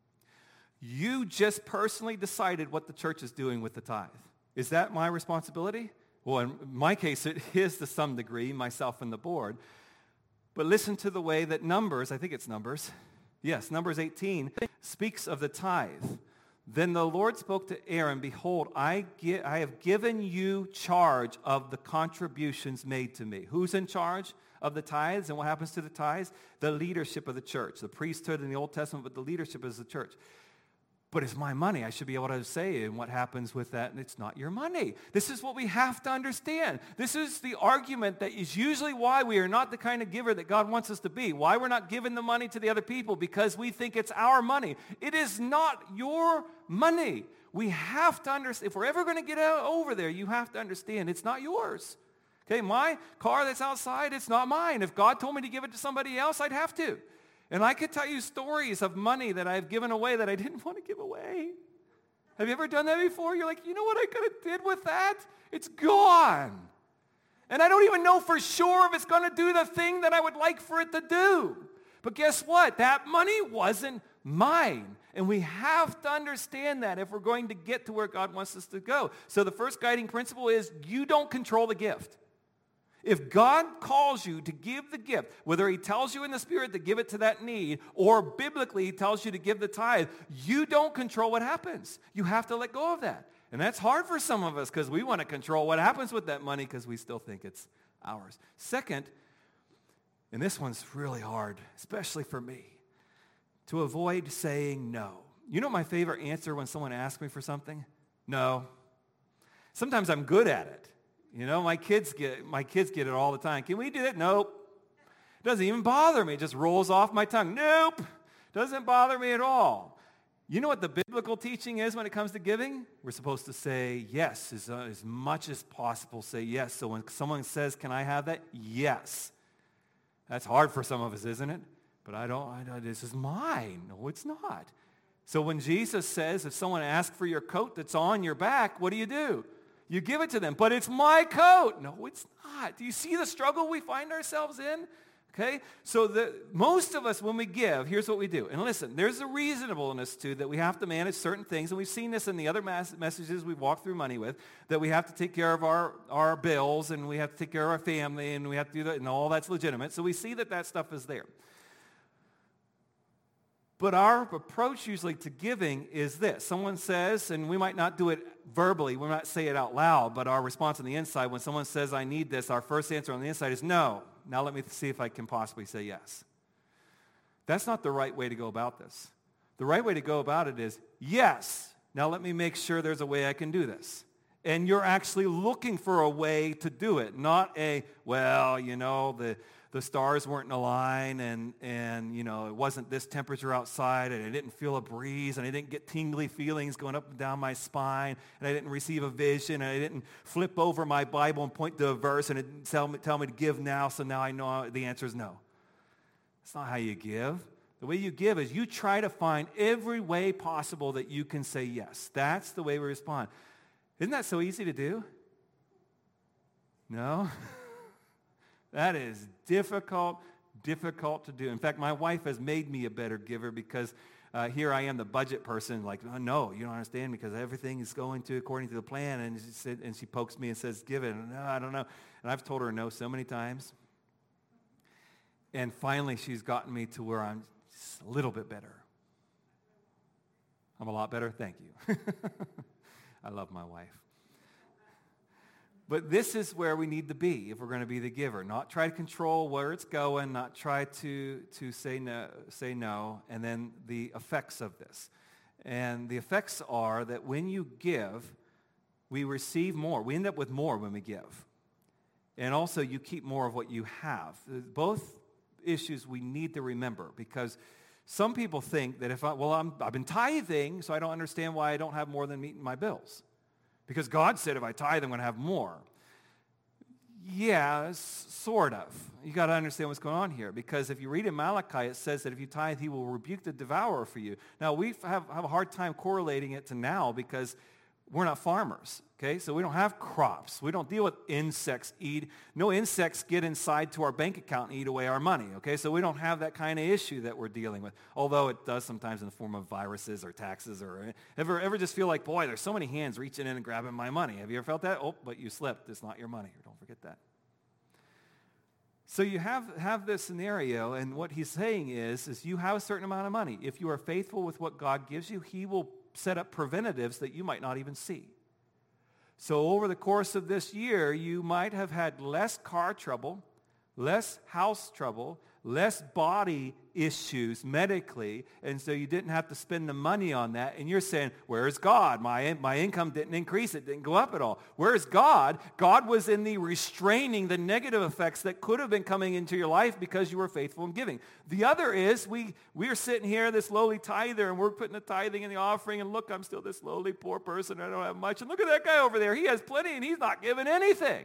You just personally decided what the church is doing with the tithe. Is that my responsibility? Well, in my case, it is to some degree, myself and the board. But listen to the way that Numbers, I think it's Numbers, yes, Numbers eighteen, speaks of the tithe. Then the Lord spoke to Aaron, behold, I, gi- I have given you charge of the contributions made to me. Who's in charge of the tithes? And what happens to the tithes? The leadership of the church. The priesthood in the Old Testament, but the leadership is the church. But it's my money. I should be able to say, and what happens with that, and it's not your money. This is what we have to understand. This is the argument that is usually why we are not the kind of giver that God wants us to be. Why we're not giving the money to the other people, because we think it's our money. It is not your money. We have to understand. If we're ever going to get out over there, you have to understand it's not yours. Okay, my car that's outside, it's not mine. If God told me to give it to somebody else, I'd have to. And I could tell you stories of money that I've given away that I didn't want to give away. Have you ever done that before? You're like, you know what I could have did with that? It's gone. And I don't even know for sure if it's going to do the thing that I would like for it to do. But guess what? That money wasn't mine. And we have to understand that if we're going to get to where God wants us to go. So the first guiding principle is you don't control the gift. If God calls you to give the gift, whether he tells you in the Spirit to give it to that need, or biblically he tells you to give the tithe, you don't control what happens. You have to let go of that. And that's hard for some of us because we want to control what happens with that money because we still think it's ours. Second, and this one's really hard, especially for me, to avoid saying no. You know my favorite answer when someone asks me for something? No. Sometimes I'm good at it. You know, my kids get my kids get it all the time. Can we do that? Nope. It doesn't even bother me. It just rolls off my tongue. Nope. Doesn't bother me at all. You know what the biblical teaching is when it comes to giving? We're supposed to say yes as, uh, as much as possible. Say yes. So when someone says, can I have that? Yes. That's hard for some of us, isn't it? But I don't, I don't this is mine. No, it's not. So when Jesus says, if someone asks for your coat that's on your back, what do you do? You give it to them, but it's my coat. No, it's not. Do you see the struggle we find ourselves in? Okay? So the, most of us, when we give, here's what we do. And listen, there's a reasonableness to that we have to manage certain things, and we've seen this in the other mass messages we've walked through money with, that we have to take care of our, our bills, and we have to take care of our family, and we have to do that, and all that's legitimate. So we see that that stuff is there. But our approach usually to giving is this. Someone says, and we might not do it verbally, we might say it out loud, but our response on the inside, when someone says, I need this, our first answer on the inside is no. Now let me see if I can possibly say yes. That's not the right way to go about this. The right way to go about it is, yes, now let me make sure there's a way I can do this. And you're actually looking for a way to do it, not a, well, you know, the, the stars weren't in a line and, and, you know, it wasn't this temperature outside and I didn't feel a breeze and I didn't get tingly feelings going up and down my spine and I didn't receive a vision and I didn't flip over my Bible and point to a verse and it didn't tell me, tell me to give now, so now I know the answer is no. That's not how you give. The way you give is you try to find every way possible that you can say yes. That's the way we respond. Isn't that so easy to do? No? That is difficult, difficult to do. In fact, my wife has made me a better giver because uh, here I am, the budget person, like, oh, no, you don't understand because everything is going to according to the plan. And she, said, and she pokes me and says, give it. And, no, I don't know. And I've told her no so many times. And finally, she's gotten me to where I'm just a little bit better. I'm a lot better? Thank you. I love my wife. But this is where we need to be if we're going to be the giver. Not try to control where it's going, not try to, to say no, say no, and then the effects of this. And the effects are that when you give, we receive more. We end up with more when we give. And also you keep more of what you have. Both issues we need to remember because some people think that if I, well, I'm, I've been tithing, so I don't understand why I don't have more than meeting my bills. Because God said if I tithe, I'm going to have more. Yeah, sort of. You got to understand what's going on here. Because if you read in Malachi, it says that if you tithe, he will rebuke the devourer for you. Now, we have, have a hard time correlating it to now because we're not farmers, okay? So we don't have crops. We don't deal with insects. Eat. No insects get inside to our bank account and eat away our money, okay? So we don't have that kind of issue that we're dealing with, although it does sometimes in the form of viruses or taxes or ever, ever just feel like, boy, there's so many hands reaching in and grabbing my money. Have you ever felt that? Oh, but you slipped. It's not your money. Don't forget that. So you have, have this scenario, and what he's saying is, is you have a certain amount of money. If you are faithful with what God gives you, he will set up preventatives that you might not even see. So over the course of this year, you might have had less car trouble, less house trouble, less body issues medically, and so you didn't have to spend the money on that. And you're saying, where's God? My, my income didn't increase. It didn't go up at all. Where's God? God was in the restraining the negative effects that could have been coming into your life because you were faithful in giving. The other is we, we're sitting here, this lowly tither, and we're putting the tithing in the offering, and look, I'm still this lowly poor person. I don't have much. And look at that guy over there. He has plenty, and he's not giving anything.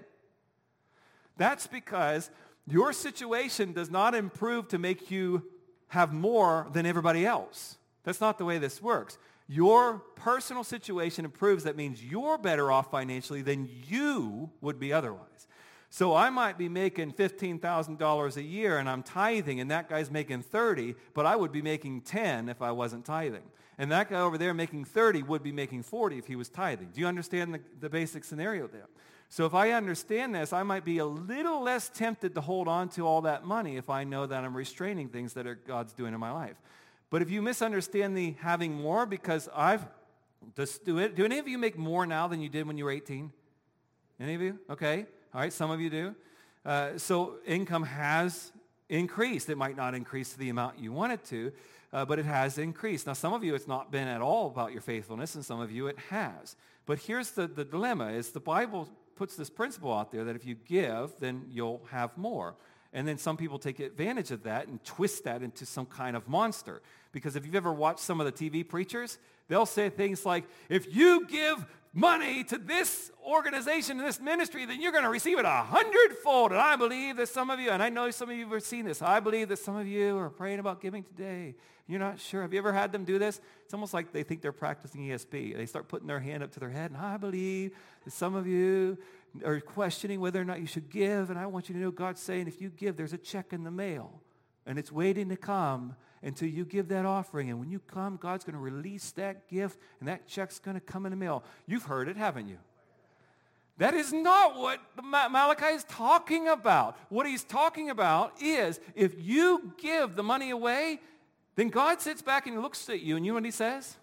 That's because your situation does not improve to make you have more than everybody else. That's not the way this works. Your personal situation improves. That means you're better off financially than you would be otherwise. So I might be making fifteen thousand dollars a year and I'm tithing, and that guy's making thirty, but I would be making ten if I wasn't tithing. And that guy over there making thirty would be making forty if he was tithing. Do you understand the, the basic scenario there? So if I understand this, I might be a little less tempted to hold on to all that money if I know that I'm restraining things that are God's doing in my life. But if you misunderstand the having more, because I've, just do it. Do any of you make more now than you did when you were eighteen? Any of you? Okay. All right. Some of you do. Uh, so income has increased. It might not increase to the amount you want it to, uh, but it has increased. Now, some of you, it's not been at all about your faithfulness, and some of you, it has. But here's the, the dilemma, is the Bible puts this principle out there that if you give, then you'll have more. And then some people take advantage of that and twist that into some kind of monster. Because if you've ever watched some of the T V preachers, they'll say things like, if you give money to this organization, this ministry, then you're going to receive it a hundredfold. And I believe that some of you, and I know some of you have seen this, I believe that some of you are praying about giving today. You're not sure. Have you ever had them do this? It's almost like they think they're practicing E S P. They start putting their hand up to their head, and I believe that some of you are questioning whether or not you should give, and I want you to know God's saying if you give, there's a check in the mail, and it's waiting to come until you give that offering. And when you come, God's going to release that gift, and that check's going to come in the mail. You've heard it, haven't you? That is not what Malachi is talking about. What he's talking about is if you give the money away, Then God sits back and he looks at you, and you know what he says?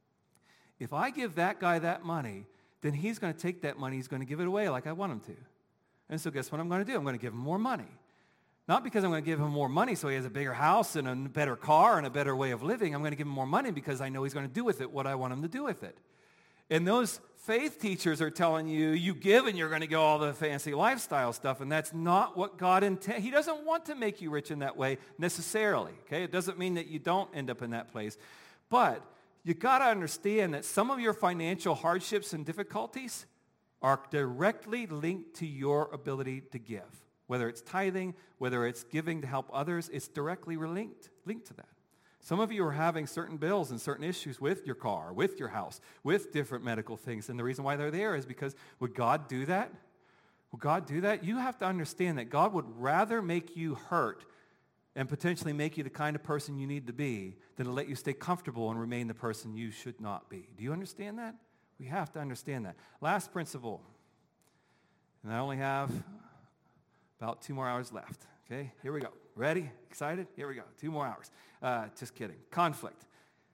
If I give that guy that money, then he's going to take that money, he's going to give it away like I want him to. And so guess what I'm going to do? I'm going to give him more money. Not because I'm going to give him more money so he has a bigger house and a better car and a better way of living. I'm going to give him more money because I know he's going to do with it what I want him to do with it. And those faith teachers are telling you, you give and you're going to get all the fancy lifestyle stuff, and that's not what God intends. He doesn't want to make you rich in that way necessarily, okay? It doesn't mean that you don't end up in that place. But you got to understand that some of your financial hardships and difficulties are directly linked to your ability to give. Whether it's tithing, whether it's giving to help others, it's directly linked, linked to that. Some of you are having certain bills and certain issues with your car, with your house, with different medical things. And the reason why they're there is because would God do that? Would God do that? You have to understand that God would rather make you hurt and potentially make you the kind of person you need to be than to let you stay comfortable and remain the person you should not be. Do you understand that? We have to understand that. Last principle. And I only have about two more hours left. Okay, here we go. Ready? Excited? Here we go. Two more hours. Uh, just kidding. Conflict.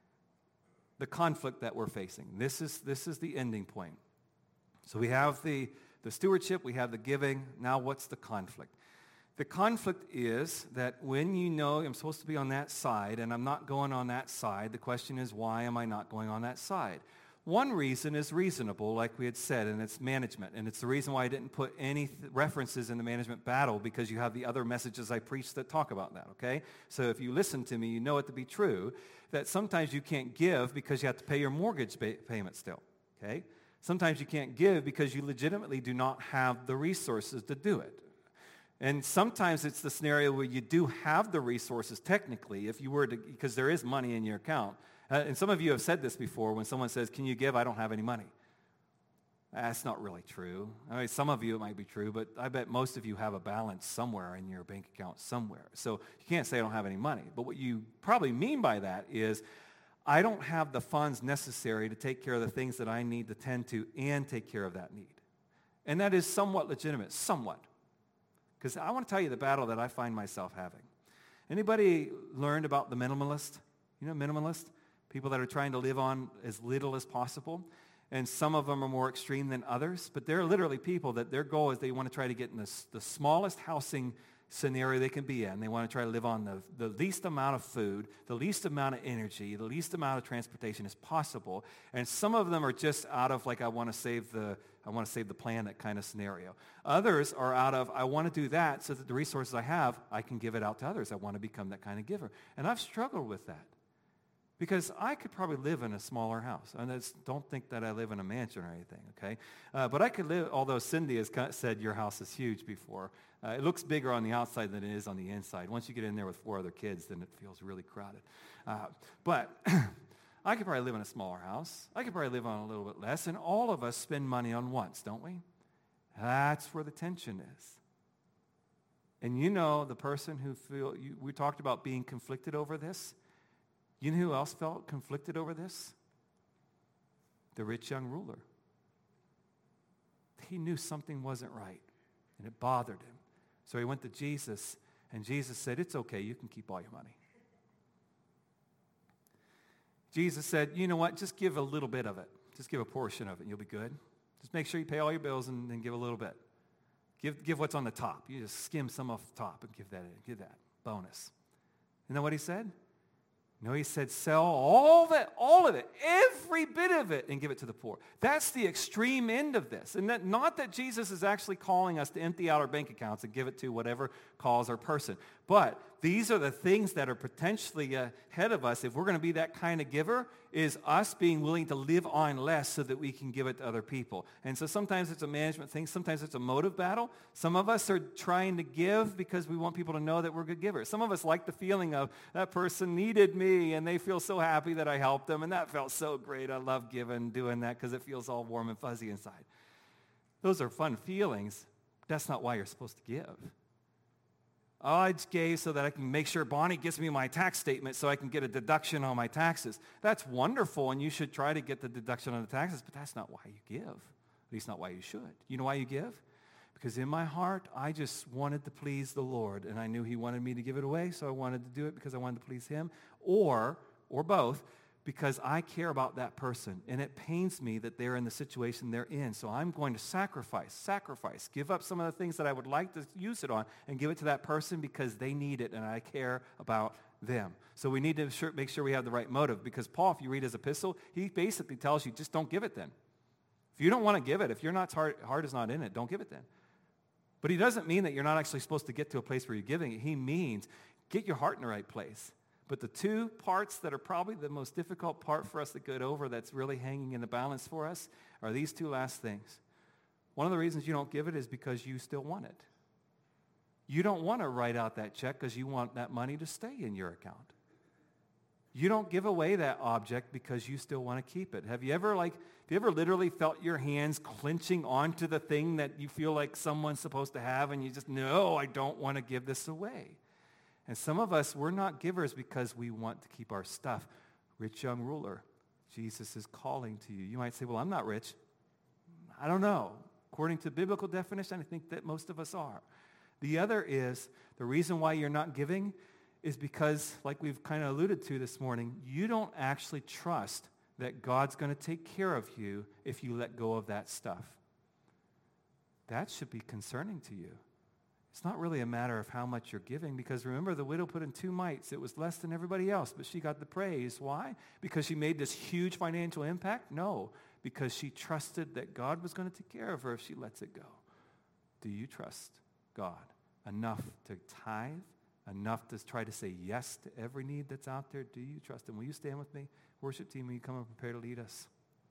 The conflict that we're facing. This is this is the ending point. So we have the, the stewardship, we have the giving. Now what's the conflict? The conflict is that when you know I'm supposed to be on that side and I'm not going on that side, the question is, why am I not going on that side? One reason is reasonable, like we had said, and it's management. And it's the reason why I didn't put any th- references in the management battle, because you have the other messages I preach that talk about that, okay? So if you listen to me, you know it to be true, that sometimes you can't give because you have to pay your mortgage ba- payment still, okay? Sometimes you can't give because you legitimately do not have the resources to do it. And sometimes it's the scenario where you do have the resources technically, if you were to, because there is money in your account. Uh, and some of you have said this before when someone says, can you give? I don't have any money. That's not really true. I mean, some of you it might be true, but I bet most of you have a balance somewhere in your bank account somewhere. So you can't say I don't have any money. But what you probably mean by that is I don't have the funds necessary to take care of the things that I need to tend to and take care of that need. And that is somewhat legitimate, somewhat. Because I want to tell you the battle that I find myself having. Anybody learned about the minimalist? You know minimalist? People that are trying to live on as little as possible. And some of them are more extreme than others. But they're literally people that their goal is they want to try to get in this, the smallest housing scenario they can be in. They want to try to live on the, the least amount of food, the least amount of energy, the least amount of transportation as possible. And some of them are just out of like, I want to save the I want to save the planet kind of scenario. Others are out of, I want to do that so that the resources I have, I can give it out to others. I want to become that kind of giver. And I've struggled with that. Because I could probably live in a smaller house. And I don't think that I live in a mansion or anything, okay? Uh, but I could live, although Cindy has said your house is huge before. Uh, it looks bigger on the outside than it is on the inside. Once you get in there with four other kids, then it feels really crowded. Uh, but I could probably live in a smaller house. I could probably live on a little bit less. And all of us spend money on wants, don't we? That's where the tension is. And you know the person who feel, you, we talked about being conflicted over this. You know who else felt conflicted over this? The rich young ruler. He knew something wasn't right, and it bothered him. So he went to Jesus, and Jesus said, it's okay, you can keep all your money. Jesus said, you know what, just give a little bit of it. Just give a portion of it, and you'll be good. Just make sure you pay all your bills and then give a little bit. Give, give what's on the top. You just skim some off the top and give that, give that bonus. You know what he said? No, he said, sell all that, all of it, every bit of it, and give it to the poor. That's the extreme end of this. And that, not that Jesus is actually calling us to empty out our bank accounts and give it to whatever cause or person. But these are the things that are potentially ahead of us. If we're going to be that kind of giver, is us being willing to live on less so that we can give it to other people. And so sometimes it's a management thing. Sometimes it's a motive battle. Some of us are trying to give because we want people to know that we're good givers. Some of us like the feeling of that person needed me and they feel so happy that I helped them. And that felt so great. I love giving, doing that because it feels all warm and fuzzy inside. Those are fun feelings. That's not why you're supposed to give. Oh, I just gave so that I can make sure Bonnie gives me my tax statement so I can get a deduction on my taxes. That's wonderful, and you should try to get the deduction on the taxes, but that's not why you give. At least not why you should. You know why you give? Because in my heart, I just wanted to please the Lord, and I knew he wanted me to give it away, so I wanted to do it because I wanted to please him, or, or both, because I care about that person, and it pains me that they're in the situation they're in, so I'm going to sacrifice, sacrifice, give up some of the things that I would like to use it on, and give it to that person because they need it, and I care about them. So we need to make sure we have the right motive, because Paul, if you read his epistle, he basically tells you, just don't give it then. If you don't want to give it, if your not heart, heart is not in it, don't give it then. But he doesn't mean that you're not actually supposed to get to a place where you're giving it. He means get your heart in the right place. But the two parts that are probably the most difficult part for us to get over, that's really hanging in the balance for us, are these two last things. One of the reasons you don't give it is because you still want it. You don't want to write out that check because you want that money to stay in your account. You don't give away that object because you still want to keep it. Have you ever like, have you ever literally felt your hands clenching onto the thing that you feel like someone's supposed to have, and you just, no, I don't want to give this away? And some of us, we're not givers because we want to keep our stuff. Rich young ruler, Jesus is calling to you. You might say, well, I'm not rich. I don't know. According to biblical definition, I think that most of us are. The other is, the reason why you're not giving is because, like we've kind of alluded to this morning, you don't actually trust that God's going to take care of you if you let go of that stuff. That should be concerning to you. It's not really a matter of how much you're giving, because remember, the widow put in two mites. It was less than everybody else, but she got the praise. Why? Because she made this huge financial impact? No, because she trusted that God was going to take care of her if she lets it go. Do you trust God enough to tithe? Enough to try to say yes to every need that's out there? Do you trust him? Will you stand with me? Worship team, will you come and prepare to lead us?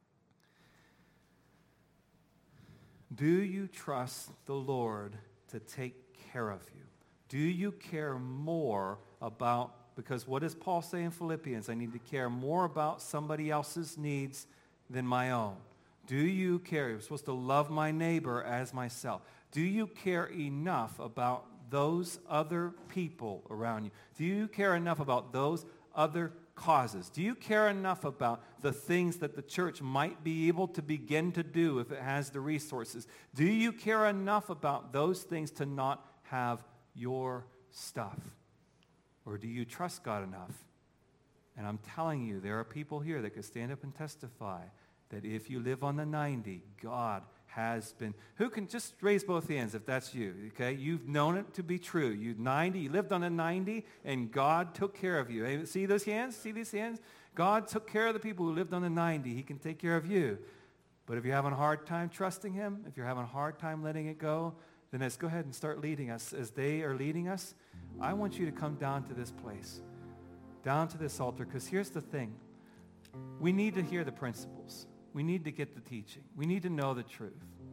Do you trust the Lord to take care of you? Do you care more about, because what does Paul say in Philippians? I need to care more about somebody else's needs than my own. Do you care? You're supposed to love my neighbor as myself. Do you care enough about those other people around you? Do you care enough about those other causes? Do you care enough about the things that the church might be able to begin to do if it has the resources? Do you care enough about those things to not have your stuff? Or do you trust God enough? And I'm telling you, there are people here that could stand up and testify that if you live on the ninety, God has been. Who can just raise both hands if that's you, okay? You've known it to be true. You ninety, you lived on a ninety, and God took care of you. Hey, see those hands? See these hands? God took care of the people who lived on a ninety. He can take care of you. But if you're having a hard time trusting him, if you're having a hard time letting it go, then let's go ahead and start leading us. As they are leading us, I want you to come down to this place, down to this altar, because here's the thing. We need to hear the principles. We need to get the teaching. We need to know the truth.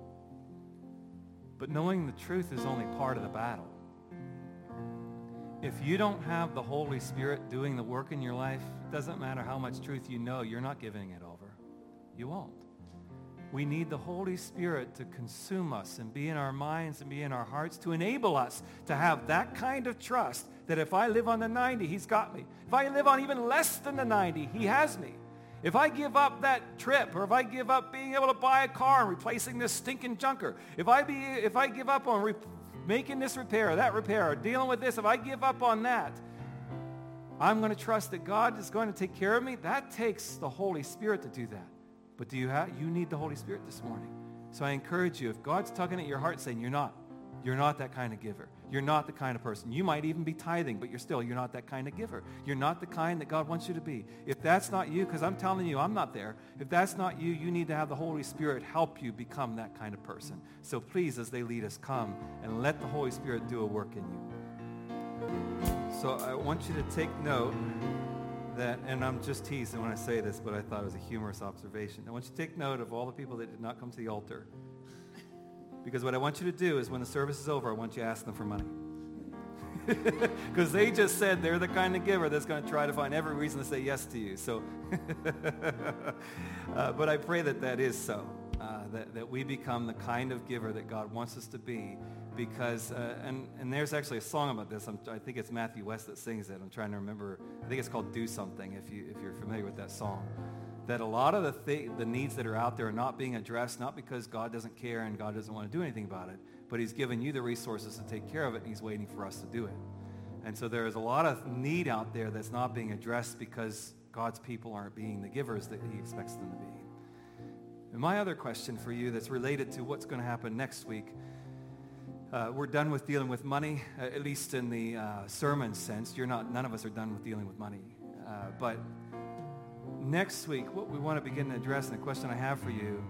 But knowing the truth is only part of the battle. If you don't have the Holy Spirit doing the work in your life, it doesn't matter how much truth you know, you're not giving it over. You won't. We need the Holy Spirit to consume us and be in our minds and be in our hearts to enable us to have that kind of trust that if I live on the ninety, he's got me. If I live on even less than the ninety, he has me. If I give up that trip, or if I give up being able to buy a car and replacing this stinking junker, if I be, if I give up on re- making this repair or that repair or dealing with this, if I give up on that, I'm going to trust that God is going to take care of me. That takes the Holy Spirit to do that. But do you have? You need the Holy Spirit this morning. So I encourage you, if God's tugging at your heart saying you're not, you're not that kind of giver. You're not the kind of person. You might even be tithing, but you're still, you're not that kind of giver. You're not the kind that God wants you to be. If that's not you, because I'm telling you, I'm not there. If that's not you, you need to have the Holy Spirit help you become that kind of person. So please, as they lead us, come and let the Holy Spirit do a work in you. So I want you to take note that, and I'm just teasing when I say this, but I thought it was a humorous observation. I want you to take note of all the people that did not come to the altar. Because what I want you to do is when the service is over, I want you to ask them for money. Because they just said they're the kind of giver that's going to try to find every reason to say yes to you. So, uh, but I pray that that is so, uh, that, that we become the kind of giver that God wants us to be. Because, uh, and, and there's actually a song about this. I'm, I think it's Matthew West that sings it. I'm trying to remember. I think it's called Do Something, if, you, if you're familiar with that song. That a lot of the th- the needs that are out there are not being addressed, not because God doesn't care and God doesn't want to do anything about it, but he's given you the resources to take care of it, and he's waiting for us to do it. And so there is a lot of need out there that's not being addressed because God's people aren't being the givers that he expects them to be. And my other question for you that's related to what's going to happen next week, uh, we're done with dealing with money, uh, at least in the uh, sermon sense. You're not, none of us are done with dealing with money. Uh, but next week, what we want to begin to address, and the question I have for you,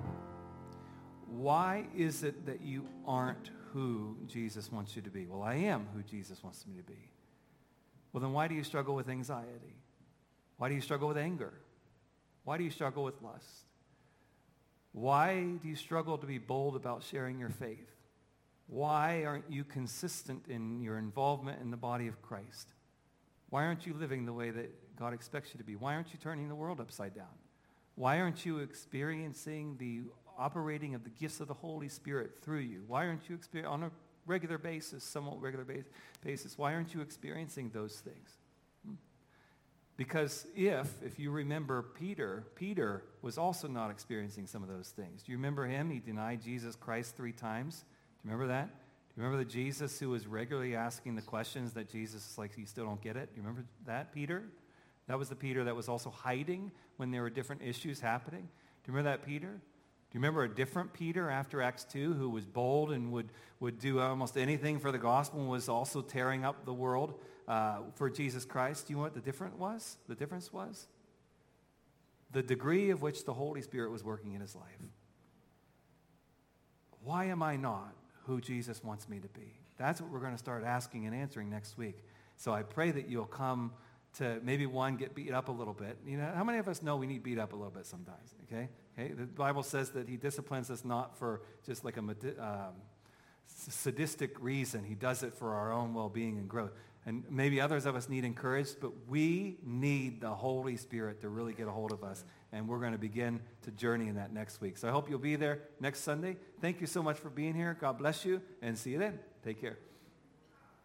why is it that you aren't who Jesus wants you to be? Well, I am who Jesus wants me to be. Well, then why do you struggle with anxiety? Why do you struggle with anger? Why do you struggle with lust? Why do you struggle to be bold about sharing your faith? Why aren't you consistent in your involvement in the body of Christ? Why aren't you living the way that God expects you to be? Why aren't you turning the world upside down? Why aren't you experiencing the operating of the gifts of the Holy Spirit through you? Why aren't you experiencing on a regular basis, somewhat regular base, basis, why aren't you experiencing those things? Because if, if you remember Peter, Peter was also not experiencing some of those things. Do you remember him? He denied Jesus Christ three times. Do you remember that? Do you remember the Jesus who was regularly asking the questions that Jesus is like, you still don't get it? Do you remember that, Peter? That was the Peter that was also hiding when there were different issues happening. Do you remember that Peter? Do you remember a different Peter after Acts two who was bold and would, would do almost anything for the gospel and was also tearing up the world uh, for Jesus Christ? Do you know what the difference was? The difference was? The degree of which the Holy Spirit was working in his life. Why am I not who Jesus wants me to be? That's what we're going to start asking and answering next week. So I pray that you'll come to maybe one, get beat up a little bit. You know, how many of us know we need beat up a little bit sometimes, okay? Okay, the Bible says that he disciplines us not for just like a um, sadistic reason. He does it for our own well-being and growth. And maybe others of us need encouraged, but we need the Holy Spirit to really get a hold of us. And we're going to begin to journey in that next week. So I hope you'll be there next Sunday. Thank you so much for being here. God bless you, and see you then. Take care.